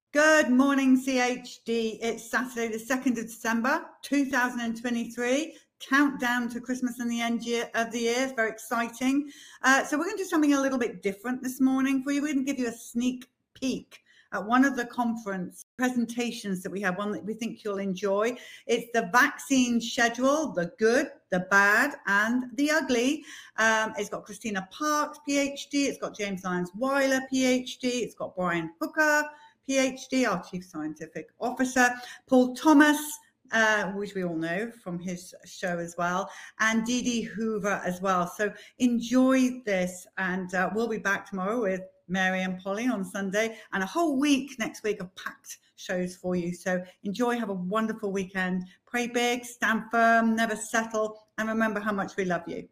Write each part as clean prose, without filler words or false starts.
Good morning, CHD. It's Saturday, the 2nd of December, 2023. Countdown to Christmas and the end of the year. It's very exciting. So we're going to do something a little bit different this morning for you. We're going to give you a sneak peek at one of the conference presentations that we have, one that we think you'll enjoy. It's the vaccine schedule, the good, the bad, and the ugly. It's got Christina Parks, PhD. It's got James Lyons Weiler, PhD. It's got Brian Hooker, PhD, our Chief Scientific Officer, Paul Thomas, which we all know from his show as well, and Dee Dee Hoover as well. So enjoy this, and we'll be back tomorrow with Mary and Polly on Sunday, and a whole week next week of packed shows for you. So enjoy, have a wonderful weekend. Pray big, stand firm, never settle, and remember how much we love you.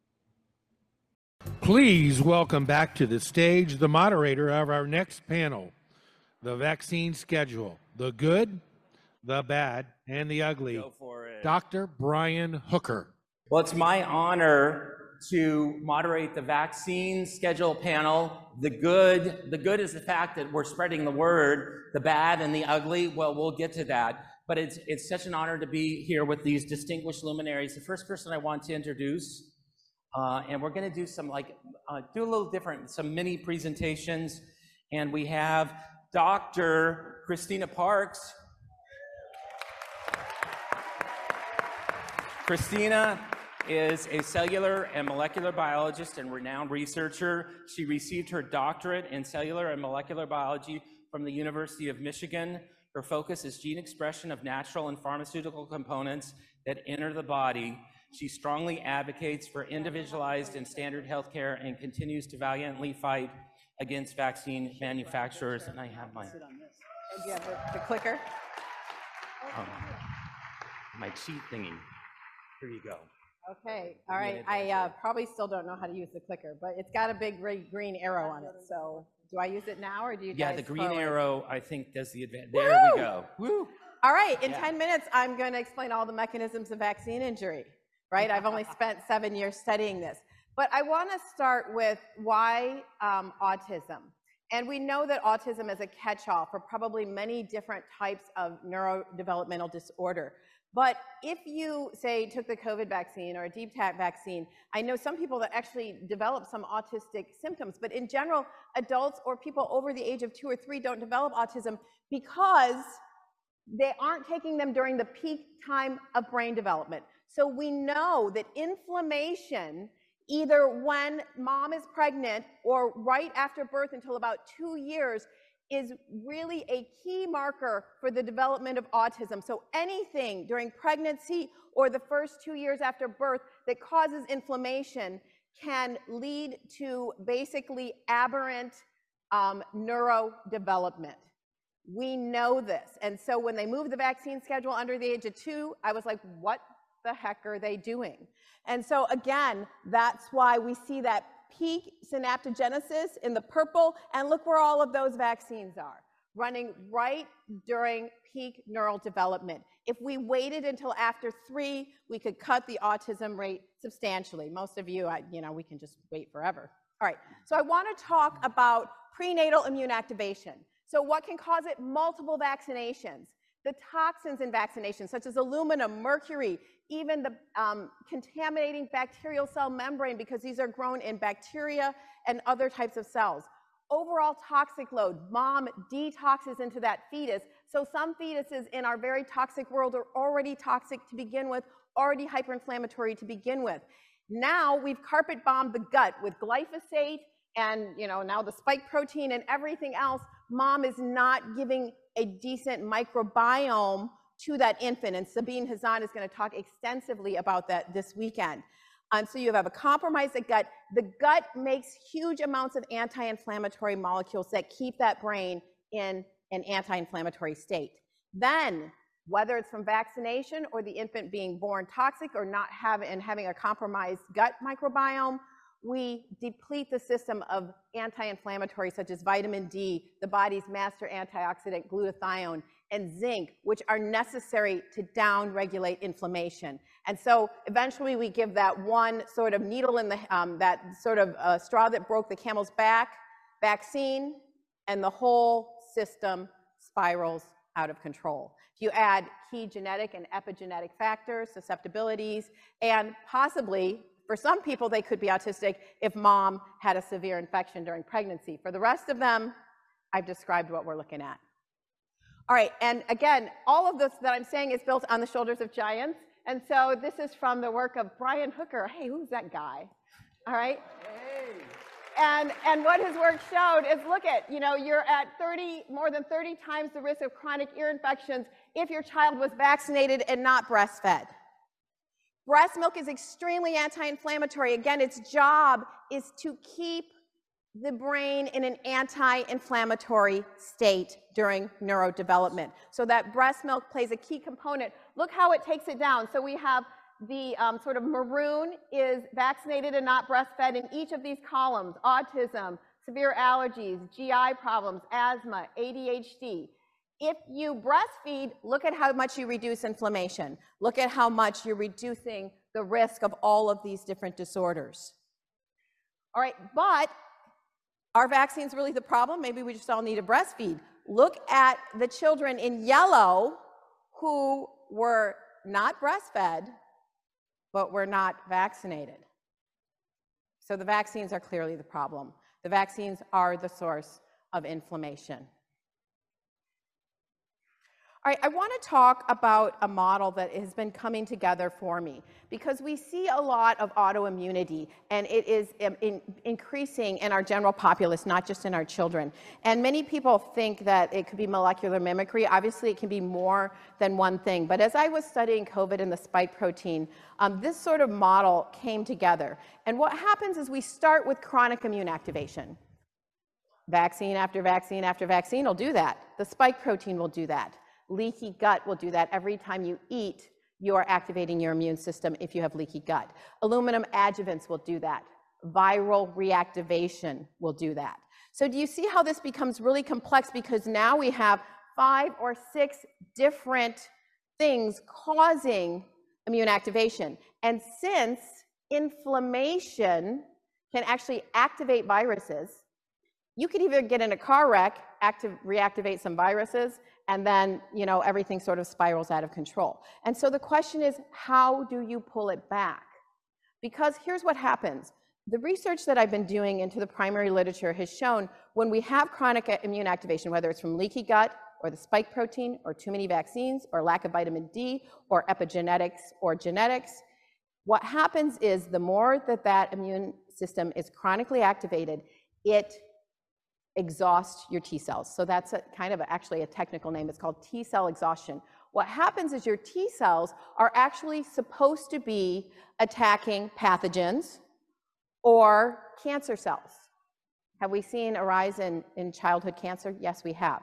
Please welcome back to the stage the moderator of our next panel, the vaccine schedule, the good, the bad, and the ugly. Go for it. Dr. Brian Hooker. Well, it's my honor to moderate the vaccine schedule panel. The good is the fact that we're spreading the word. The bad and the ugly, well, we'll get to that. But it's such an honor to be here with these distinguished luminaries. The first person I want to introduce, and we're going to do some do a little different, some mini presentations, and we have Dr. Christina Parks. Christina is a cellular and molecular biologist and renowned researcher. She received her doctorate in cellular and molecular biology from the University of Michigan. Her focus is gene expression of natural and pharmaceutical components that enter the body. She strongly advocates for individualized and standard healthcare and continues to valiantly fight against vaccine manufacturers. And I have my... Do you have the clicker? My cheat thingy. Here you go. Okay, all right. I probably still don't know how to use the clicker, but it's got a big green arrow on it. So do I use it now, or do you guys? Yeah, the green arrow, I think, does the advantage. Woo! There we go. Woo! All right, in 10 minutes, I'm going to explain all the mechanisms of vaccine injury, right? I've only spent 7 years studying this. But I want to start with why autism. And we know that autism is a catch-all for probably many different types of neurodevelopmental disorder. But if you, say, took the COVID vaccine or a DTaP vaccine, I know some people that actually develop some autistic symptoms, but in general, adults or people over the age of 2 or 3 don't develop autism because they aren't taking them during the peak time of brain development. So we know that inflammation, either when mom is pregnant or right after birth until about 2 years, is really a key marker for the development of autism. So anything during pregnancy or the first 2 years after birth that causes inflammation can lead to basically aberrant neurodevelopment. We know this. And so when they moved the vaccine schedule under the age of 2, I was like, what the heck are they doing? And so again, that's why we see that peak synaptogenesis in the purple, and look where all of those vaccines are, running right during peak neural development. If we waited until after 3, we could cut the autism rate substantially. Most of you, we can just wait forever. All right, so I want to talk about prenatal immune activation. So what can cause it? Multiple vaccinations. The toxins in vaccinations, such as aluminum, mercury, even the contaminating bacterial cell membrane, because these are grown in bacteria and other types of cells. Overall toxic load, mom detoxes into that fetus. So some fetuses in our very toxic world are already toxic to begin with, already hyperinflammatory to begin with. Now we've carpet bombed the gut with glyphosate and now the spike protein and everything else. Mom is not giving a decent microbiome to that infant, and Sabine Hazan is going to talk extensively about that this weekend. So you have a compromised gut. The gut makes huge amounts of anti-inflammatory molecules that keep that brain in an anti-inflammatory state. Then, whether it's from vaccination or the infant being born toxic or not having a compromised gut microbiome, we deplete the system of anti-inflammatories such as vitamin D, the body's master antioxidant glutathione, and zinc, which are necessary to down-regulate inflammation. And so eventually we give that one sort of needle in the, that sort of straw that broke the camel's back vaccine, and the whole system spirals out of control. If you add key genetic and epigenetic factors, susceptibilities, and possibly, for some people, they could be autistic if mom had a severe infection during pregnancy. For the rest of them, I've described what we're looking at. All right, and again, all of this that I'm saying is built on the shoulders of giants. And so this is from the work of Brian Hooker. Hey, who's that guy? All right. Hey. And what his work showed is, look at, you're at more than 30 times the risk of chronic ear infections if your child was vaccinated and not breastfed. Breast milk is extremely anti-inflammatory. Again, its job is to keep the brain in an anti-inflammatory state during neurodevelopment. So that breast milk plays a key component. Look how it takes it down. So we have the sort of maroon is vaccinated and not breastfed in each of these columns: autism, severe allergies, GI problems, asthma, ADHD. If you breastfeed, look at how much you reduce inflammation. Look at how much you're reducing the risk of all of these different disorders. All right, but are vaccines really the problem? Maybe we just all need to breastfeed. Look at the children in yellow who were not breastfed, but were not vaccinated. So the vaccines are clearly the problem. The vaccines are the source of inflammation. All right, I want to talk about a model that has been coming together for me, because we see a lot of autoimmunity, and it is increasing in our general populace, not just in our children. And many people think that it could be molecular mimicry. Obviously, it can be more than one thing. But as I was studying COVID and the spike protein, this sort of model came together. And what happens is we start with chronic immune activation. Vaccine after vaccine after vaccine will do that. The spike protein will do that. Leaky gut will do that. Every time you eat, you are activating your immune system if you have leaky gut. Aluminum adjuvants will do that. Viral reactivation will do that. So do you see how this becomes really complex? Because now we have 5 or 6 different things causing immune activation. And since inflammation can actually activate viruses, you could either get in a car wreck, reactivate some viruses, and then, everything sort of spirals out of control. And so the question is, how do you pull it back? Because here's what happens. The research that I've been doing into the primary literature has shown when we have chronic immune activation, whether it's from leaky gut or the spike protein or too many vaccines or lack of vitamin D or epigenetics or genetics, what happens is the more that immune system is chronically activated, it exhaust your T cells. So that's actually a technical name. It's called T cell exhaustion. What happens is your T cells are actually supposed to be attacking pathogens or cancer cells. Have we seen a rise in childhood cancer? Yes, we have.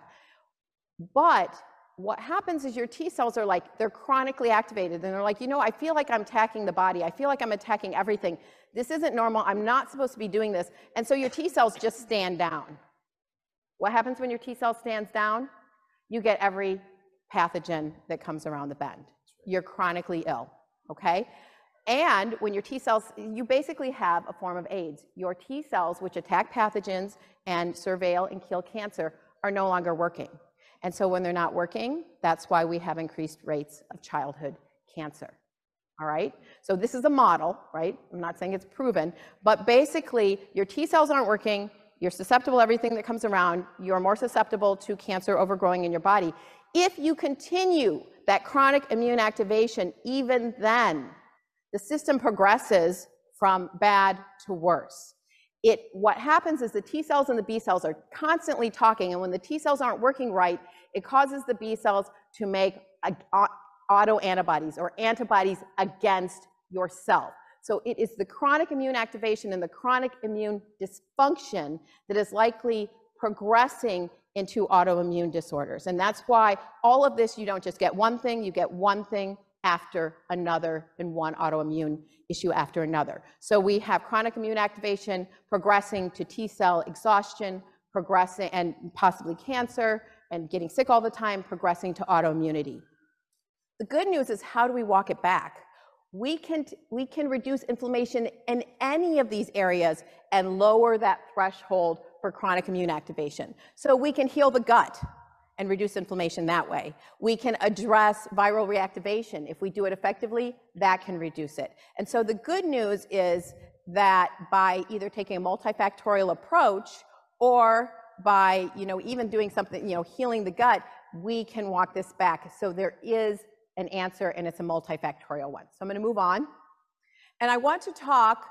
But what happens is your T cells are they're chronically activated, and they're like, I feel like I'm attacking the body. I feel like I'm attacking everything. This isn't normal. I'm not supposed to be doing this. And so your T cells just stand down. What happens when your T cell stands down? You get every pathogen that comes around the bend. You're chronically ill, okay? And when your T cells, you basically have a form of AIDS. Your T cells, which attack pathogens and surveil and kill cancer, are no longer working. And so when they're not working, that's why we have increased rates of childhood cancer. All right? So this is a model, right? I'm not saying it's proven, but basically your T cells aren't working. You're susceptible to everything that comes around. You're more susceptible to cancer overgrowing in your body. If you continue that chronic immune activation, even then, the system progresses from bad to worse. What happens is the T cells and the B cells are constantly talking, and when the T cells aren't working right, it causes the B cells to make autoantibodies or antibodies against yourself. So it is the chronic immune activation and the chronic immune dysfunction that is likely progressing into autoimmune disorders. And that's why all of this, you don't just get one thing, you get one thing after another and one autoimmune issue after another. So we have chronic immune activation progressing to T cell exhaustion, progressing and possibly cancer, and getting sick all the time, progressing to autoimmunity. The good news is, how do we walk it back? We can reduce inflammation in any of these areas and lower that threshold for chronic immune activation. So we can heal the gut and reduce inflammation that way. We can address viral reactivation. If we do it effectively, that can reduce it. And so the good news is that by either taking a multifactorial approach or by, even doing something, healing the gut, we can walk this back. So there is an answer, and it's a multifactorial one. So I'm going to move on. And I want to talk,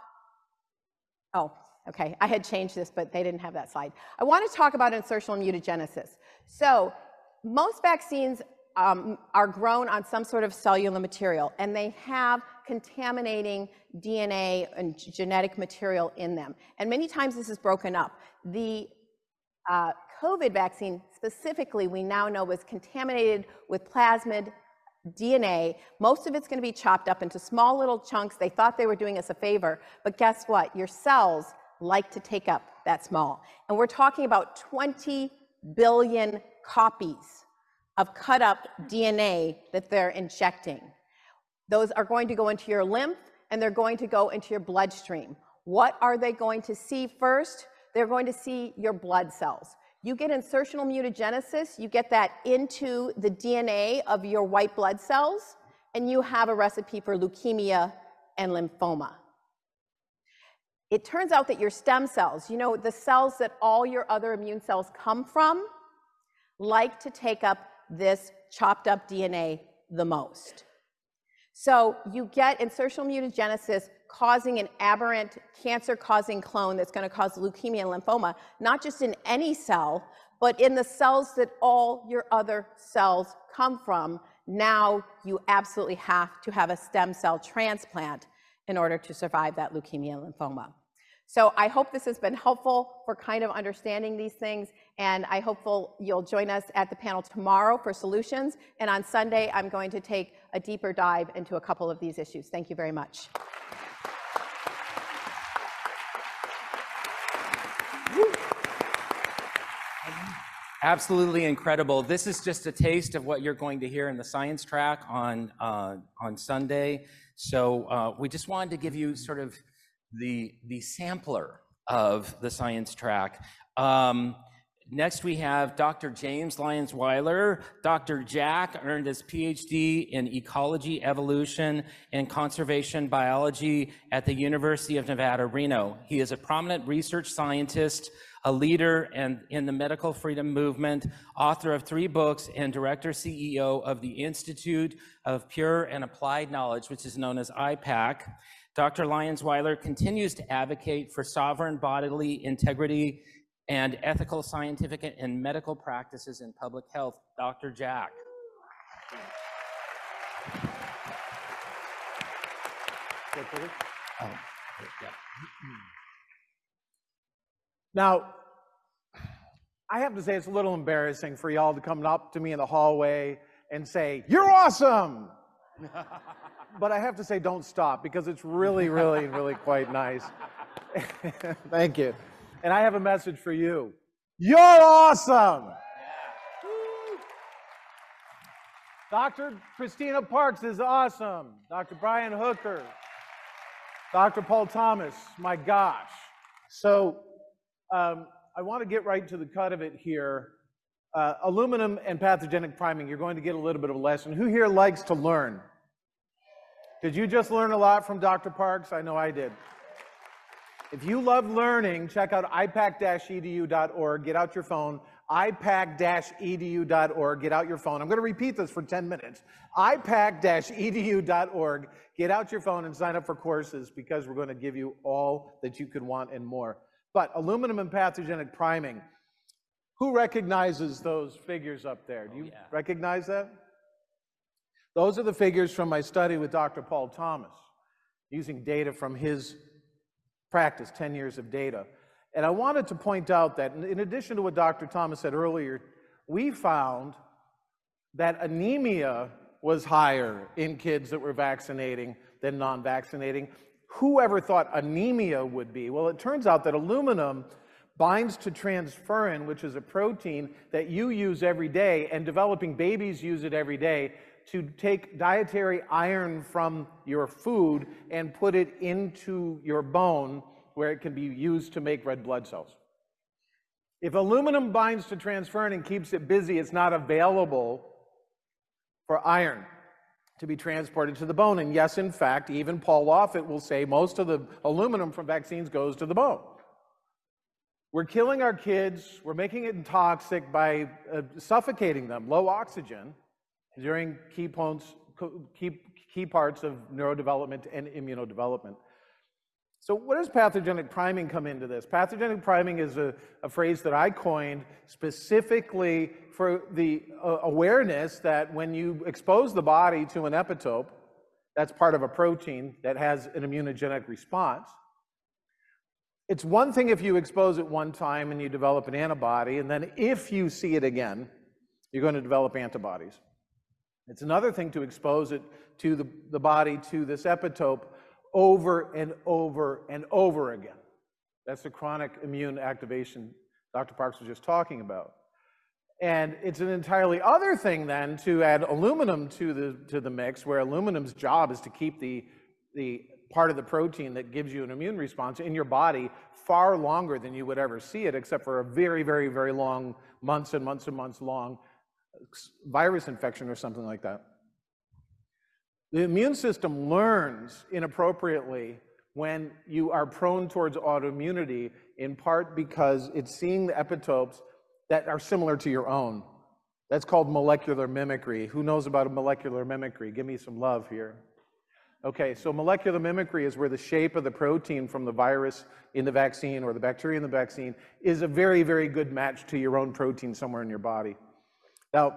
okay, I had changed this, but they didn't have that slide. I want to talk about insertional mutagenesis. So most vaccines are grown on some sort of cellular material, and they have contaminating DNA and genetic material in them. And many times this is broken up. The COVID vaccine specifically, we now know, was contaminated with plasmid DNA. Most of it's going to be chopped up into small little chunks. They thought they were doing us a favor, but guess what? Your cells like to take up that small. And we're talking about 20 billion copies of cut up DNA that they're injecting. Those are going to go into your lymph, and they're going to go into your bloodstream. What are they going to see first? They're going to see your blood cells. You get insertional mutagenesis, you get that into the DNA of your white blood cells, and you have a recipe for leukemia and lymphoma. It turns out that your stem cells, the cells that all your other immune cells come from, like to take up this chopped up DNA the most. So you get insertional mutagenesis causing an aberrant cancer-causing clone that's going to cause leukemia and lymphoma, not just in any cell, but in the cells that all your other cells come from. Now you absolutely have to have a stem cell transplant in order to survive that leukemia and lymphoma. So I hope this has been helpful for kind of understanding these things, and I hope you'll join us at the panel tomorrow for solutions, and on Sunday I'm going to take a deeper dive into a couple of these issues. Thank you very much. Absolutely incredible. This is just a taste of what you're going to hear in the science track on Sunday. So we just wanted to give you sort of the sampler of the science track. Next we have Dr. James Lyons-Weiler. Dr. Jack earned his PhD in ecology, evolution, and conservation biology at the University of Nevada, Reno. He is a prominent research scientist, a leader in the medical freedom movement, author of 3 books, and director CEO of the Institute of Pure and Applied Knowledge, which is known as IPAC. Dr. Lyons-Weiler continues to advocate for sovereign bodily integrity and ethical, scientific, and medical practices in public health. Dr. Jack. Now, I have to say it's a little embarrassing for y'all to come up to me in the hallway and say, "You're awesome!" But I have to say, don't stop, because it's really, really, really quite nice. Thank you. And I have a message for you. You're awesome! Dr. Christina Parks is awesome. Dr. Brian Hooker. Dr. Paul Thomas, my gosh. So I want to get right to the cut of it here. Aluminum and pathogenic priming, you're going to get a little bit of a lesson. Who here likes to learn? Did you just learn a lot from Dr. Parks? I know I did. If you love learning, check out ipac-edu.org. Get out your phone. ipac-edu.org. Get out your phone. I'm going to repeat this for 10 minutes. ipac-edu.org. Get out your phone and sign up for courses, because we're going to give you all that you could want and more. But aluminum and pathogenic priming. Who recognizes those figures up there? Do you recognize that? Those are the figures from my study with Dr. Paul Thomas, using data from his practice, 10 years of data. And I wanted to point out that in addition to what Dr. Thomas said earlier, we found that anemia was higher in kids that were vaccinating than non-vaccinating. Whoever thought anemia would be? Well, it turns out that aluminum binds to transferrin, which is a protein that you use every day, and developing babies use it every day, to take dietary iron from your food and put it into your bone, where it can be used to make red blood cells. If aluminum binds to transferrin and keeps it busy, it's not available for iron to be transported to the bone. And yes, in fact, even Paul Offit will say most of the aluminum from vaccines goes to the bone. We're killing our kids, we're making it toxic by suffocating them, low oxygen, during key parts of neurodevelopment and immunodevelopment. So what does pathogenic priming come into this? Pathogenic priming is a phrase that I coined specifically for the awareness that when you expose the body to an epitope, that's part of a protein that has an immunogenic response. It's one thing if you expose it one time and you develop an antibody, and then if you see it again, you're going to develop antibodies. It's another thing to expose it to the body to this epitope over and over and over again. That's the chronic immune activation Dr. Parks was just talking about. And it's an entirely other thing then to add aluminum to the mix, where aluminum's job is to keep the part of the protein that gives you an immune response in your body far longer than you would ever see it, except for a very, very, very long, months and months and months long virus infection or something like that. The immune system learns inappropriately when you are prone towards autoimmunity, in part because it's seeing the epitopes that are similar to your own. That's called molecular mimicry. Who knows about molecular mimicry? Give me some love here. Okay, so molecular mimicry is where the shape of the protein from the virus in the vaccine or the bacteria in the vaccine is a very, very good match to your own protein somewhere in your body. Now,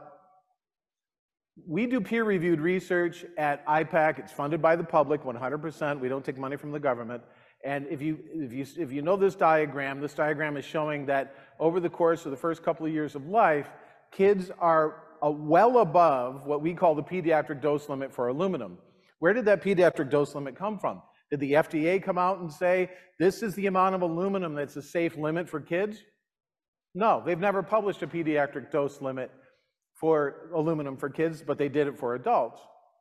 we do peer-reviewed research at IPAC. It's funded by the public 100%. We don't take money from the government. And if you know this diagram is showing that over the course of the first couple of years of life, kids are well above what we call the pediatric dose limit for aluminum. Where did that pediatric dose limit come from? Did the FDA come out and say, this is the amount of aluminum that's a safe limit for kids? No, they've never published a pediatric dose limit for aluminum for kids, but they did it for adults.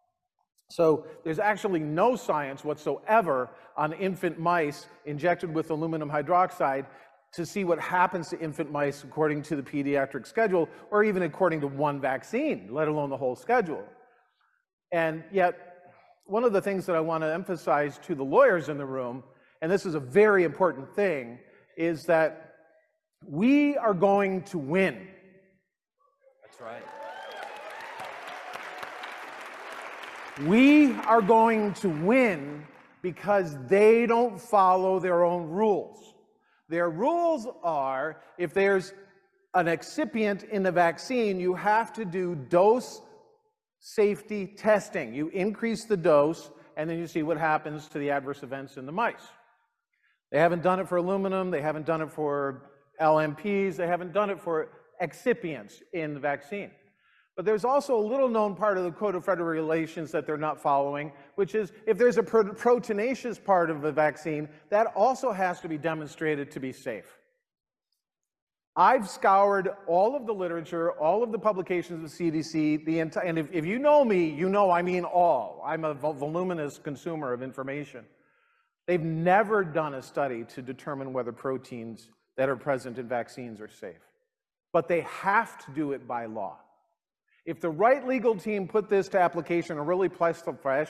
So there's actually no science whatsoever on infant mice injected with aluminum hydroxide to see what happens to infant mice according to the pediatric schedule, or even according to one vaccine, let alone the whole schedule. And yet, one of the things that I want to emphasize to the lawyers in the room, and this is a very important thing, is that we are going to win. That's right. We are going to win because they don't follow their own rules. Their rules are, if there's an excipient in the vaccine, you have to do dose safety testing. You increase the dose, and then you see what happens to the adverse events in the mice. They haven't done it for aluminum, they haven't done it for LMPs, they haven't done it for excipients in the vaccine. But there's also a little known part of the Code of Federal Regulations that they're not following, which is if there's a proteinaceous part of the vaccine, that also has to be demonstrated to be safe. I've scoured all of the literature, all of the publications of CDC, and if you know me, you know I mean all. I'm a voluminous consumer of information. They've never done a study to determine whether proteins that are present in vaccines are safe. But they have to do it by law. If the right legal team put this to application and really pressed the flesh,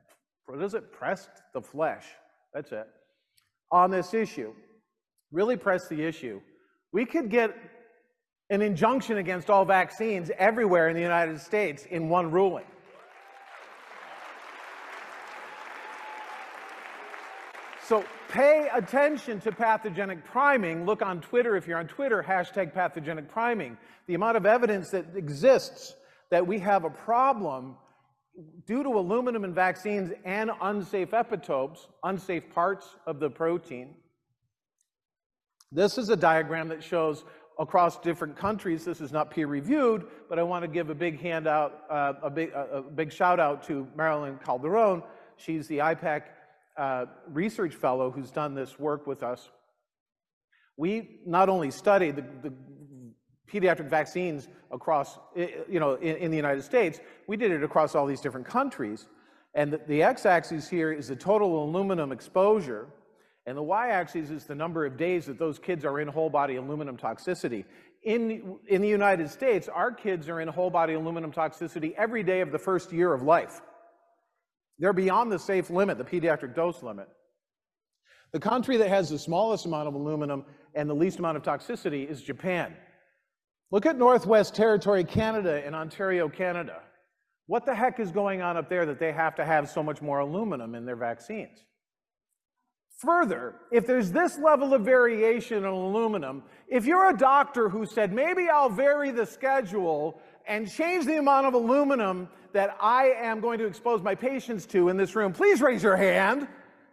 that's it, on this issue, really press the issue, we could get an injunction against all vaccines everywhere in the United States in one ruling. So pay attention to pathogenic priming. Look on Twitter, if you're on Twitter, hashtag pathogenic priming. The amount of evidence that exists that we have a problem due to aluminum in vaccines and unsafe epitopes, unsafe parts of the protein. This is a diagram that shows across different countries. This is not peer-reviewed, but I want to give a big handout, a big shout out to Marilyn Calderon. She's the IPAC research fellow who's done this work with us. We not only studied the pediatric vaccines across, in the United States, we did it across all these different countries. And the x-axis here is the total aluminum exposure, And the y-axis is the number of days that those kids are in whole body aluminum toxicity. In the United States, our kids are in whole body aluminum toxicity every day of the first year of life. They're beyond the safe limit, the pediatric dose limit. The country that has the smallest amount of aluminum and the least amount of toxicity is Japan. Look at Northwest Territory, Canada, and Ontario, Canada. What the heck is going on up there that they have to have so much more aluminum in their vaccines? Further, if there's this level of variation in aluminum, if you're a doctor who said, maybe I'll vary the schedule and change the amount of aluminum that I am going to expose my patients to in this room, please raise your hand.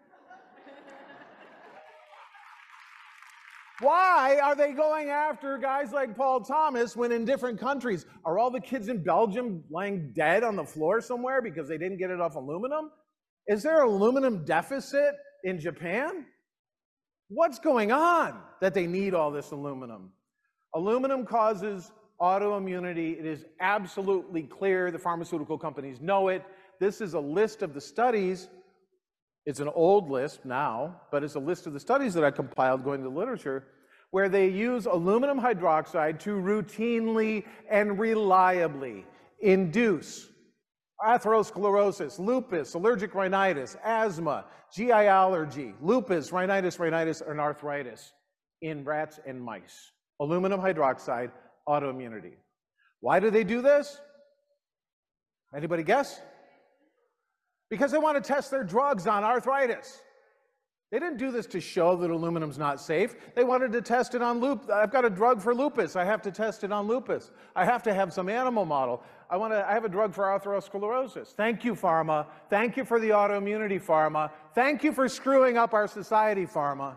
Why are they going after guys like Paul Thomas when in different countries? Are all the kids in Belgium lying dead on the floor somewhere because they didn't get enough aluminum? Is there an aluminum deficit in Japan? What's going on that they need all this aluminum? Aluminum causes autoimmunity. It is absolutely clear. The pharmaceutical companies know it. This is a list of the studies. It's an old list now, but it's a list of the studies that I compiled going to the literature where they use aluminum hydroxide to routinely and reliably induce atherosclerosis, lupus, allergic rhinitis, asthma, GI allergy, lupus, rhinitis, and arthritis in rats and mice. Aluminum hydroxide, autoimmunity. Why do they do this? Anybody guess? Because they want to test their drugs on arthritis. They didn't do this to show that aluminum's not safe. They wanted to test it on lupus. I've got a drug for lupus. I have to test it on lupus. I have to have some animal model. I have a drug for atherosclerosis. Thank you, pharma. Thank you for the autoimmunity, pharma. Thank you for screwing up our society, pharma.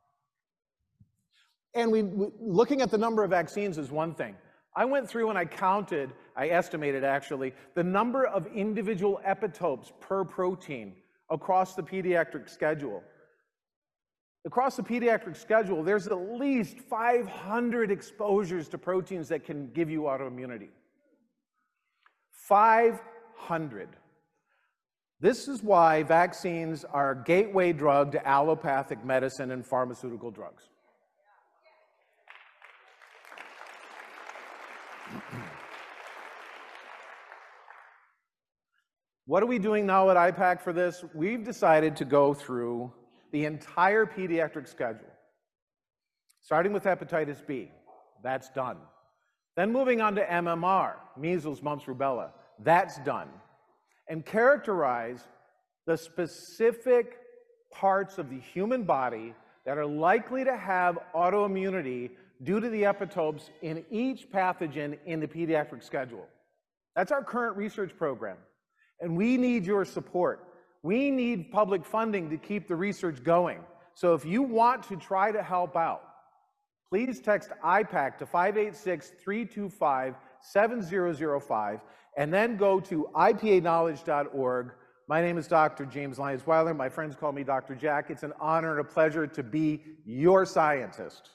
And looking at the number of vaccines is one thing. I went through and I estimated actually, the number of individual epitopes per protein across the pediatric schedule. Across the pediatric schedule, there's at least 500 exposures to proteins that can give you autoimmunity. 500. This is why vaccines are a gateway drug to allopathic medicine and pharmaceutical drugs. What are we doing now at IPAC for this? We've decided to go through the entire pediatric schedule, starting with hepatitis B. That's done. Then moving on to MMR, measles, mumps, rubella. That's done. And characterize the specific parts of the human body that are likely to have autoimmunity due to the epitopes in each pathogen in the pediatric schedule. That's our current research program. And we need your support. We need public funding to keep the research going. So if you want to try to help out, please text IPAC to 586-325-7005 and then go to ipa-knowledge.org. My name is Dr. James Lyons-Weiler. My friends call me Dr. Jack. It's an honor and a pleasure to be your scientist.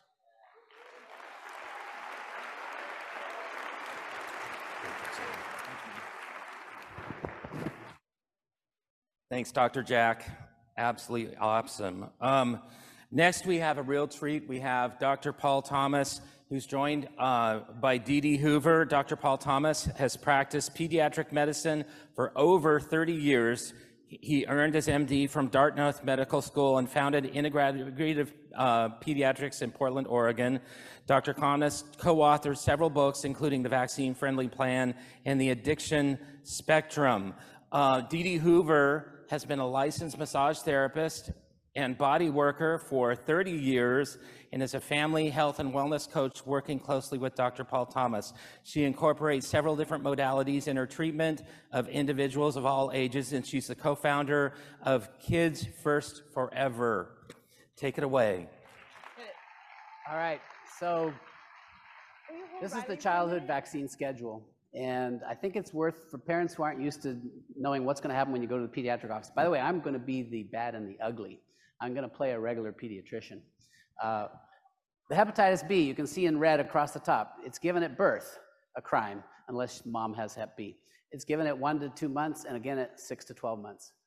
Thanks, Dr. Jack. Absolutely awesome. Next, we have a real treat. We have Dr. Paul Thomas, who's joined by Dee Dee Hoover. Dr. Paul Thomas has practiced pediatric medicine for over 30 years. He earned his MD from Dartmouth Medical School and founded Integrative Pediatrics in Portland, Oregon. Dr. Thomas co-authored several books, including The Vaccine Friendly Plan and The Addiction Spectrum. Dee Dee Hoover has been a licensed massage therapist and body worker for 30 years and is a family health and wellness coach working closely with Dr. Paul Thomas. She incorporates several different modalities in her treatment of individuals of all ages, and she's the co-founder of Kids First Forever. Take it away. All right, so this is the childhood vaccine schedule. And I think it's worth, for parents who aren't used to knowing what's going to happen when you go to the pediatric office. By the way, I'm going to be the bad and the ugly. I'm going to play a regular pediatrician. The hepatitis B, you can see in red across the top. It's given at birth, a crime, unless mom has hep B. It's given at 1 to 2 months, and again at 6 to 12 months.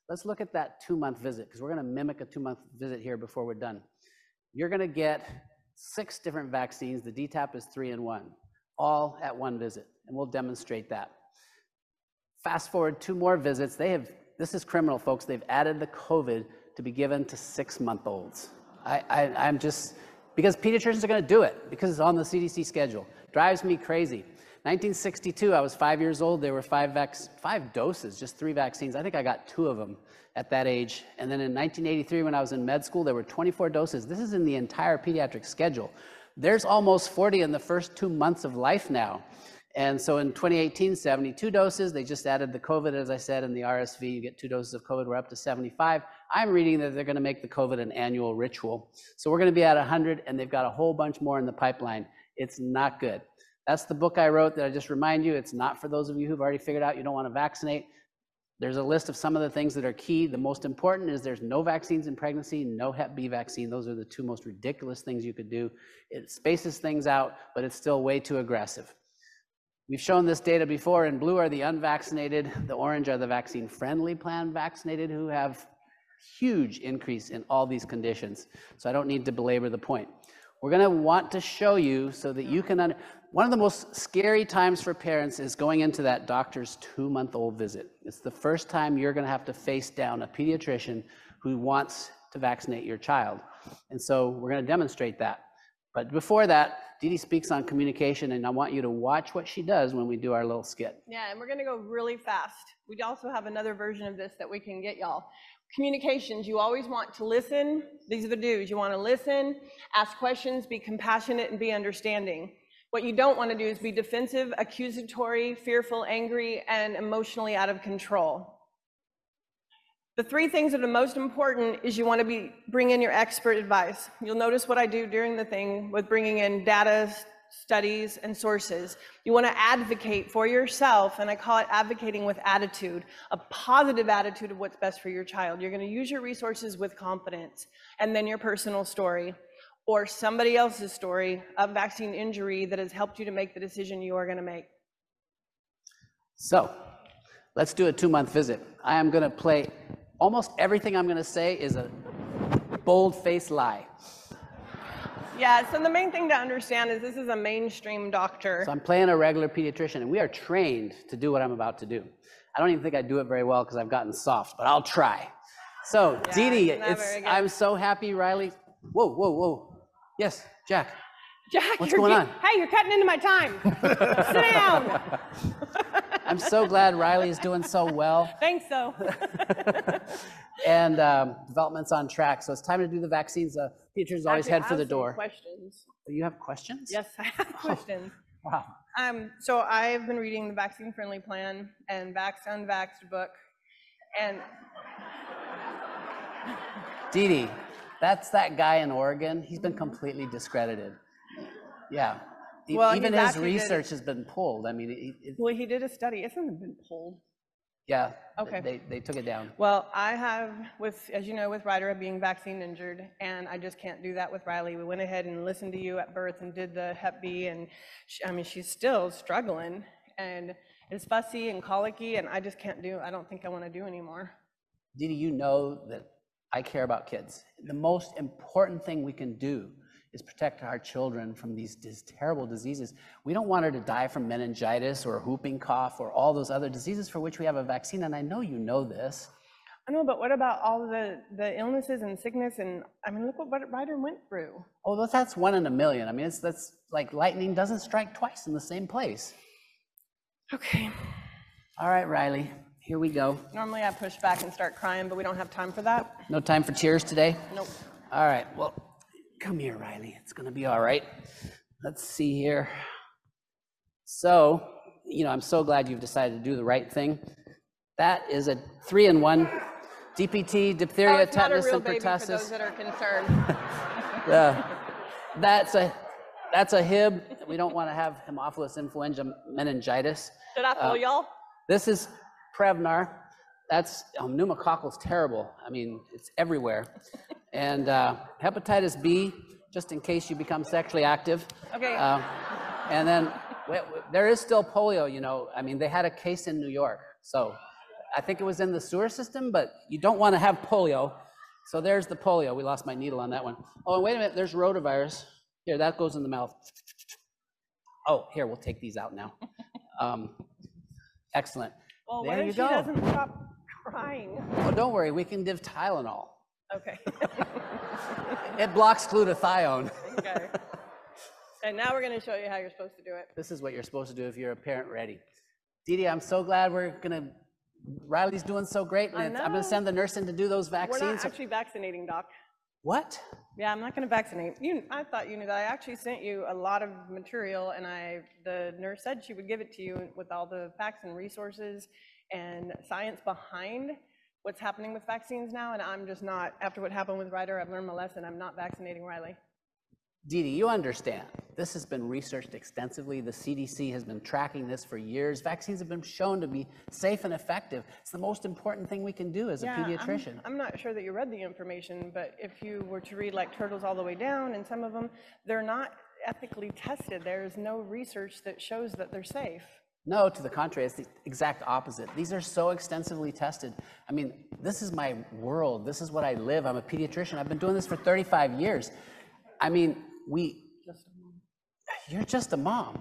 let's look at that 2-month visit, because we're going to mimic a 2-month visit here before we're done. You're going to get 6 different vaccines. The DTaP is 3-in-1, all at 1 visit, and we'll demonstrate that. Fast forward 2 more visits. This is criminal, folks. They've added the COVID to be given to 6-month-olds. I'm just, because pediatricians are going to do it, because it's on the CDC schedule. Drives me crazy. 1962, I was 5 years old. There were 5 doses, just 3 vaccines. I think I got 2 of them at that age. And then in 1983, when I was in med school, there were 24 doses. This is in the entire pediatric schedule. There's almost 40 in the first 2 months of life now. And so in 2018, 72 doses. They just added the COVID, as I said, and the RSV. You get 2 doses of COVID. We're up to 75. I'm reading that they're going to make the COVID an annual ritual. So we're going to be at 100, and they've got a whole bunch more in the pipeline. It's not good. That's the book I wrote that I just remind you. It's not for those of you who've already figured out you don't want to vaccinate. There's a list of some of the things that are key. The most important is there's no vaccines in pregnancy, no Hep B vaccine. Those are the 2 most ridiculous things you could do. It spaces things out, but it's still way too aggressive. We've shown this data before. In blue are the unvaccinated. The orange are the vaccine-friendly plan vaccinated, who have huge increase in all these conditions. So I don't need to belabor the point. We're going to want to show you so that you can one of the most scary times for parents is going into that doctor's 2-month-old visit. It's the first time you're going to have to face down a pediatrician who wants to vaccinate your child. And so we're going to demonstrate that. But before that, Dee Dee speaks on communication, and I want you to watch what she does when we do our little skit. Yeah, and we're going to go really fast. We also have another version of this that we can get y'all. Communications, you always want to listen. These are the do's. You want to listen, ask questions, be compassionate, and be understanding. What you don't want to do is be defensive, accusatory, fearful, angry, and emotionally out of control. The 3 things that are the most important is you want to bring in your expert advice. You'll notice what I do during the thing with bringing in data, studies, and sources. You want to advocate for yourself, and I call it advocating with attitude, a positive attitude of what's best for your child. You're going to use your resources with confidence, and then your personal story or somebody else's story of vaccine injury that has helped you to make the decision you are going to make. So let's do a 2-month visit. I am going to play almost everything I'm going to say is a bold-faced lie. Yeah, so the main thing to understand is this is a mainstream doctor. So I'm playing a regular pediatrician, and we are trained to do what I'm about to do. I don't even think I do it very well because I've gotten soft, but I'll try. So, Yeah, Dee Dee, not very good. I'm so happy, Riley. Whoa, whoa, whoa. Yes, Jack. Jack, What's going on? Hey, you're cutting into my time. Sit down. I'm so glad Riley is doing so well. Thanks, though. And development's on track. So it's time to do the vaccines. Pediatricians always head for the door. Questions. You have questions? Yes, I have questions. Wow. So I've been reading the Vaccine Friendly Plan and Vaxxed Unvaxxed book, and Dee Dee, that's that guy in Oregon. He's been completely discredited. Yeah. Well, Even he's his actually research has been pulled. I mean, he did a study. It hasn't been pulled. yeah. Okay. They took it down. Well, I have, as you know, with Ryder being vaccine injured, and I just can't do that with Riley. We went ahead and listened to you at birth and did the Hep B, and she's still struggling, and it's fussy and colicky, and I just can't do. I don't think I want to do anymore. Dee Dee, you know that I care about kids. The most important thing we can do is protect our children from these terrible diseases. We don't want her to die from meningitis or whooping cough or all those other diseases for which we have a vaccine, and I know you know this. I know, but what about all the illnesses and sickness? And I mean, look what Ryder went through. Oh, that's 1 in a million. I mean, that's like lightning doesn't strike twice in the same place. Okay. All right, Riley, here we go. Normally I push back and start crying, but we don't have time for that. No time for tears today? Nope. All right, well, come here, Riley. It's gonna be all right. Let's see here. So, I'm so glad you've decided to do the right thing. That is a 3-in-1 DPT, diphtheria, It's not a tetanus, real and baby for those pertussis. that are concerned. That's a Hib. We don't want to have Haemophilus influenza meningitis. Did I fool y'all? This is Prevnar. That's pneumococcal is terrible. I mean, it's everywhere. And hepatitis B, just in case you become sexually active. Okay. And then there is still polio. I mean, they had a case in New York. So I think it was in the sewer system, but you don't want to have polio. So there's the polio. We lost my needle on that one. Oh, and wait a minute, there's rotavirus. Here, that goes in the mouth. Oh, here, we'll take these out now. Excellent. Well, There what you if she go. doesn't stop crying? Oh, don't worry, we can give Tylenol. Okay. It blocks glutathione. Okay. And now we're going to show you how you're supposed to do it. This is what you're supposed to do if you're a parent ready. Dee Dee, I'm so glad Riley's doing so great. I And I'm going know. to send the nurse in to do those We're not vaccines. actually vaccinating, Doc. What? Yeah, I'm not going to vaccinate. I thought you knew that. I actually sent you a lot of material, and the nurse said she would give it to you with all the facts and resources and science behind what's happening with vaccines now, and I'm just not. After what happened with Ryder, I've learned my lesson. I'm not vaccinating Riley. Dee Dee, you understand. This has been researched extensively. The CDC has been tracking this for years. Vaccines have been shown to be safe and effective. It's the most important thing we can do as a pediatrician. I'm not sure that you read the information, but if you were to read like Turtles All the Way Down, and some of them, they're not ethically tested. There is no research that shows that they're safe. No, to the contrary, it's the exact opposite. These are so extensively tested. I mean, this is my world. This is what I live. I'm a pediatrician. I've been doing this for 35 years. I mean, you're just a mom.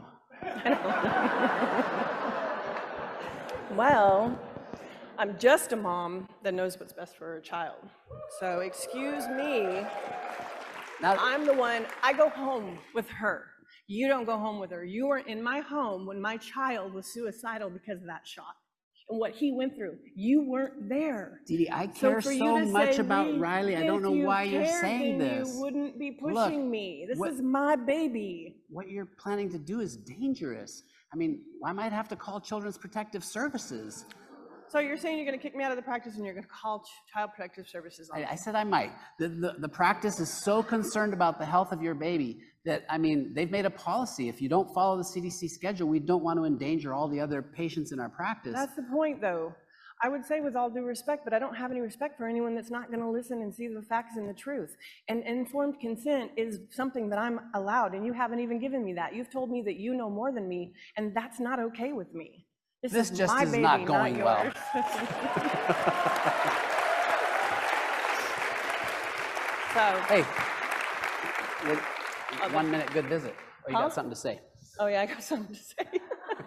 Well, I'm just a mom that knows what's best for her child. So excuse me, Now, I'm the one, I go home with her. You don't go home with her. You were in my home when my child was suicidal because of that shot and what he went through. You weren't there. Dee Dee, I So care for you so to much say, about Riley. I don't know why you're cared, saying then this. You wouldn't be pushing Look, me. This what- is my baby. What you're planning to do is dangerous. I mean, I might have to call Children's Protective Services. So you're saying you're going to kick me out of the practice and you're going to call Child Protective Services on me? I said I might. The practice is so concerned about the health of your baby that, I mean, they've made a policy. If you don't follow the CDC schedule, we don't want to endanger all the other patients in our practice. That's the point, though. I would say with all due respect, but I don't have any respect for anyone that's not going to listen and see the facts and the truth. And informed consent is something that I'm allowed, and you haven't even given me that. You've told me that you know more than me, and that's not okay with me. This is just my is baby, not going well. yours. So, Hey, 1 minute good visit. Or you Huh? got something to say? oh yeah, I got something to say.